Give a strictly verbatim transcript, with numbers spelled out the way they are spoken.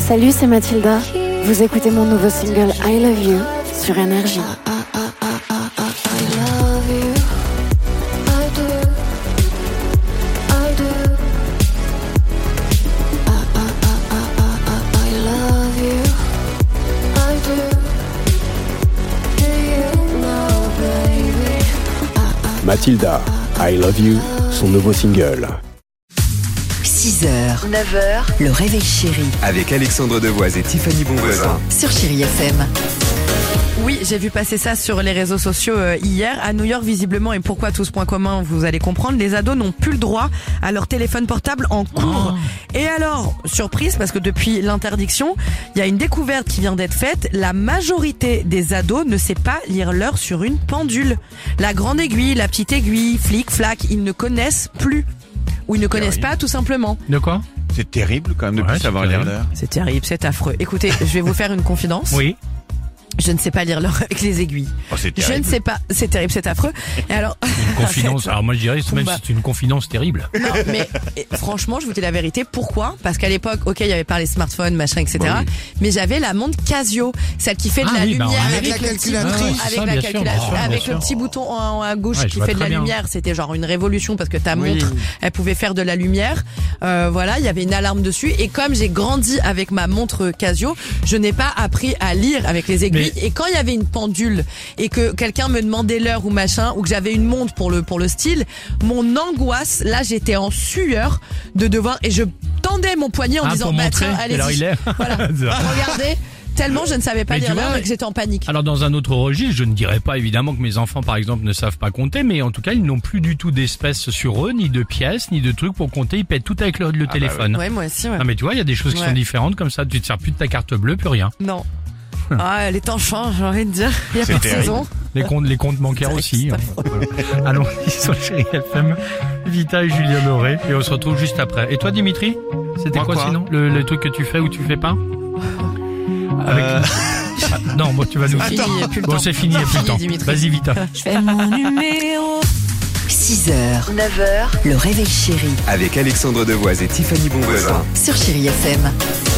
Salut, c'est Mathilda. Vous écoutez mon nouveau single I Love You sur Énergie. Mathilda, I Love You, son nouveau single. six heures, neuf heures, le réveil chéri. Avec Alexandre Devoise et Tiffany Bonvoisin. Sur Chéri F M. Oui, j'ai vu passer ça sur les réseaux sociaux euh, hier. À New York, visiblement, et pourquoi tout ce point commun, vous allez comprendre, les ados n'ont plus le droit à leur téléphone portable en cours. Oh. Et alors, surprise, parce que depuis l'interdiction, il y a une découverte qui vient d'être faite. La majorité des ados ne sait pas lire l'heure sur une pendule. La grande aiguille, la petite aiguille, flic, flac, ils ne connaissent plus. Ou ils ne connaissent pas, tout simplement. De quoi ? C'est terrible quand même de Ouais, plus savoir lire l'heure. C'est terrible, c'est affreux. Écoutez, je vais vous faire une confidence. Oui. Je ne sais pas lire l'heure avec les aiguilles. Oh, c'est Je terrible. ne sais pas, c'est terrible, c'est affreux. Et alors, Une confidence. Alors moi je dirais même Bah. c'est une confidence terrible. non, mais et, franchement, je vous dis la vérité. Pourquoi ? Parce qu'à l'époque, ok, il y avait pas les smartphones, machin, et cetera. Bah oui. Mais j'avais la montre Casio, celle qui fait de Ah la oui, bah, lumière on avec, avait le la petit, calculatrice. Ah ouais, c'est avec ça, la bien sûr, calculation, bien sûr, avec bien le sûr. petit bouton en, à gauche Ouais, je qui vois fait de la très bien. lumière. C'était genre une révolution parce que ta Oui. montre, elle pouvait faire de la lumière. Euh, voilà, il y avait une alarme dessus. Et comme j'ai grandi avec ma montre Casio, je n'ai pas appris à lire avec les aiguilles. Mais- Et quand il y avait une pendule et que quelqu'un me demandait l'heure ou machin, ou que j'avais une montre pour le pour le style, mon angoisse, là j'étais en sueur de devoir, et je tendais mon poignet en Ah, disant pour bah montrer tiens, quelle heure allez-y. il est. Voilà, regardez, tellement je ne savais pas Mais lire tu l'heure vois, et que j'étais en panique. Alors dans un autre registre, je ne dirais pas évidemment que mes enfants par exemple ne savent pas compter, mais en tout cas ils n'ont plus du tout d'espèces sur eux, ni de pièces, ni de trucs pour compter, ils pètent tout avec le, le téléphone. Ouais, moi aussi, ouais. Non mais tu vois, il y a des choses qui Ouais. sont différentes comme ça, tu te sers plus de ta carte bleue, plus rien. Non. Ah, les temps changent, j'ai envie de dire. Il y a C'est pas de terrible. saison. Les comptes, les comptes bancaires C'est aussi. vrai, hein. Allons, ils sont chéri F M, Vita et Julien Doré, et on se retrouve juste après. Et toi Dimitri, c'était Moi, quoi, quoi sinon le, le truc que tu fais ou tu fais pas Avec... Euh, Ah, non, bon tu vas nous. Fini, il y a plus le Bon temps. c'est fini, il n'y a plus le temps. Dimitri. Vas-y Vita. Je fais mon numéro. six heures, neuf heures, le réveil chéri. Avec Alexandre Devoise et Tiffany Bonvoisin. Sur Chéri F M.